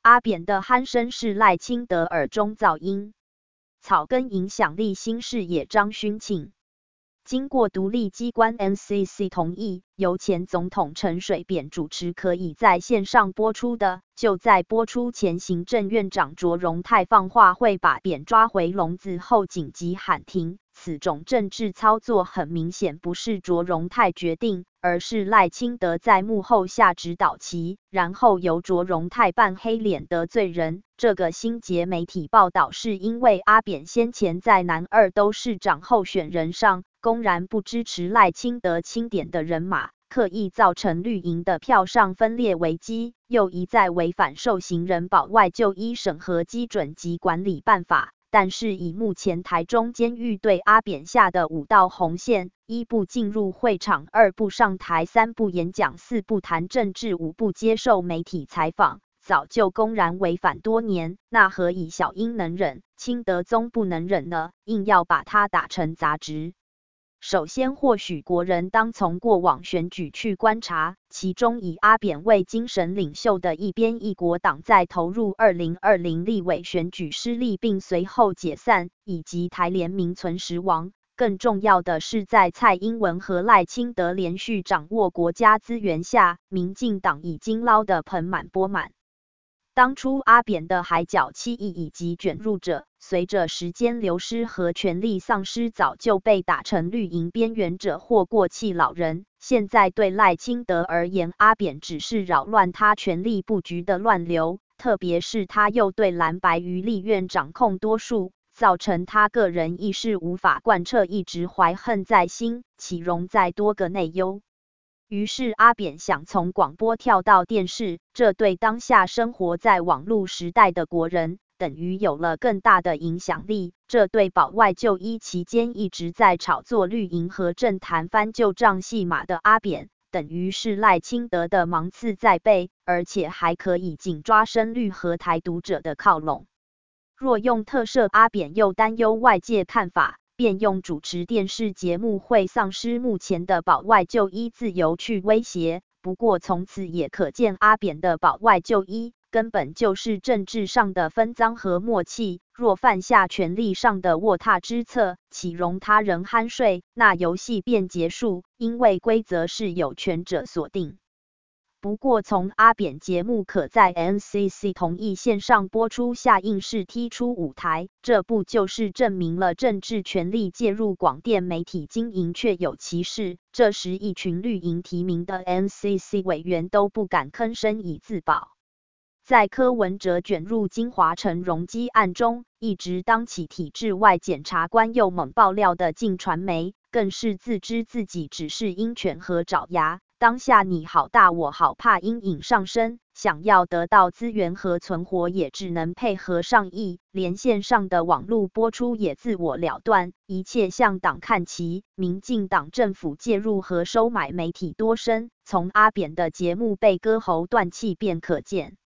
阿扁的鼾声是赖清德耳中噪音，草根影响力新视野张勋庆。经过独立机关 NCC 同意，由前总统陈水扁主持可以在线上播出的，就在播出前，行政院长卓荣泰放话会把扁抓回笼子后紧急喊停。此种政治操作很明显不是卓荣泰决定，而是赖清德在幕后下指导棋，然后由卓荣泰扮黑脸得罪人。这个新捷媒体报道是因为阿扁先前在南2都市长候选人上公然不支持赖清德钦点的人马，刻意造成绿营的票上分裂危机，又一再违反受刑人保外就医审核基准及管理办法。但是以目前台中监狱对阿扁下的5道红线：1不进入会场，2不上台，3不演讲，4不谈政治，5不接受媒体采访，早就公然违反多年，那何以小英能忍，清德宗不能忍呢？硬要把他打成杂质。首先，或许国人当从过往选举去观察，其中以阿扁为精神领袖的一边一国党在投入2020立委选举失利并随后解散，以及台联名存实亡。更重要的是，在蔡英文和赖清德连续掌握国家资源下，民进党已经捞得盆满钵满。当初阿扁的海角七亿以及卷入者，随着时间流失和权力丧失，早就被打成绿营边缘者或过气老人。现在对赖清德而言，阿扁只是扰乱他权力布局的乱流，特别是他又对蓝白于立院掌控多数，造成他个人意识无法贯彻，一直怀恨在心，岂容再多个内忧？于是阿扁想从广播跳到电视，这对当下生活在网络时代的国人，等于有了更大的影响力。这对保外就医期间一直在炒作绿营和政坛翻旧账戏码的阿扁，等于是赖清德的芒刺在背，而且还可以紧抓深绿和台独者的靠拢。若用特赦，阿扁又担忧外界看法，便用主持电视节目会丧失目前的保外就医自由去威胁。不过从此也可见，阿扁的保外就医根本就是政治上的分赃和默契。若犯下权力上的卧榻之侧，岂容他人酣睡？那游戏便结束，因为规则是有权者所定。不过从阿扁节目可在 NCC 同意线上播出下硬是踢出舞台，这不就是证明了政治权力介入广电媒体经营确有其事？这时一群绿营提名的 NCC 委员都不敢吭声以自保。在柯文哲卷入金华城容积案中，一直当起体制外检察官又猛爆料的镜传媒，更是自知自己只是鹰犬和爪牙。当下你好大我好怕，阴影上升，想要得到资源和存活也只能配合上意，连线上的网络播出也自我了断，一切向党看齐。民进党政府介入和收买媒体多深，从阿扁的节目被割喉断气便可见。